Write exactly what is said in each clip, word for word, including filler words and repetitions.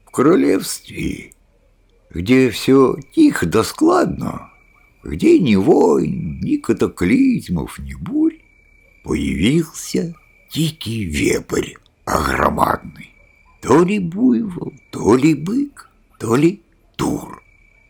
В королевстве, где все тихо да складно, где ни войн, ни катаклизмов, ни бурь, появился дикий вепрь огромадный. То ли буйвол, то ли бык, то ли тур.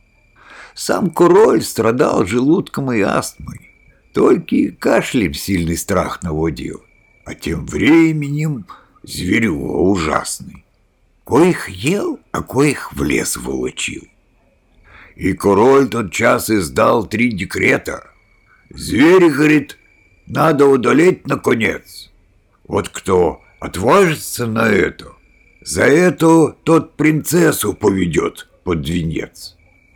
Сам король страдал желудком и астмой, только и кашлем сильный страх наводил, а тем временем зверюга ужасный, коих ел, а коих в лес волочил. И король тот час издал три декрета. Зверь, говорит, надо удалить наконец. Вот кто отважится на это, за это тот принцессу поведет под венец.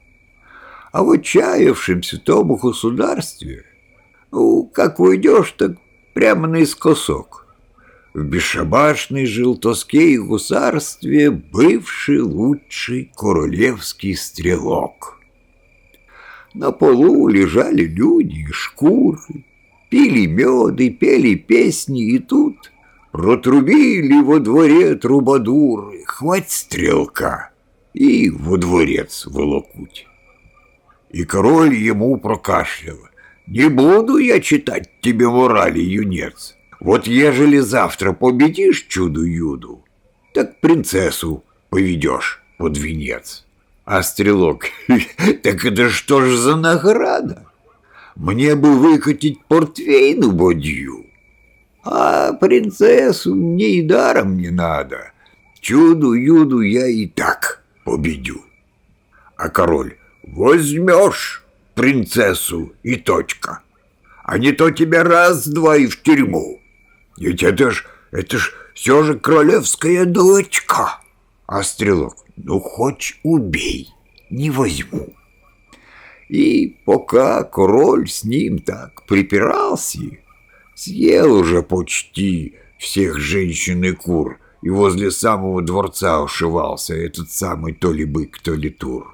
А в отчаявшемся том государстве, ну, как уйдешь, так прямо наискосок. В бесшабашной жил тоске и гусарстве бывший лучший королевский стрелок. На полу лежали люди и шкуры, пили мед и пели песни, и тут протрубили во дворе трубадуры: хвать стрелка и во дворец волокуть. И король ему прокашлял: не буду я читать тебе морали, юнец. Вот ежели завтра победишь чуду-юду, так принцессу поведешь под венец. А стрелок: так это что ж за награда? Мне бы выкатить портвейну бадью, а принцессу мне и даром не надо. Чуду-юду я и так победю. А король: возьмешь принцессу и точка, а не то тебя раз-два и в тюрьму. Ведь это ж, это ж все же королевская дочка. А стрелок: ну хоть убей, не возьму. И пока король с ним так припирался, съел уже почти всех женщин и кур, и возле самого дворца ушивался этот самый то ли бык, то ли тур.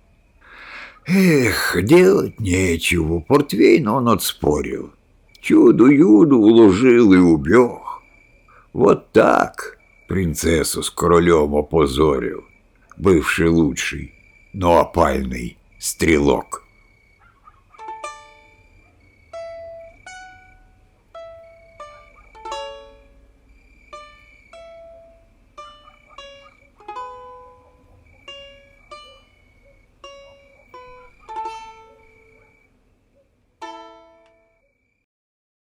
Эх, делать нечего, портвейн он отспорил, чуду-юду уложил и убег. Вот так принцессу с королем опозорил бывший лучший, но опальный стрелок.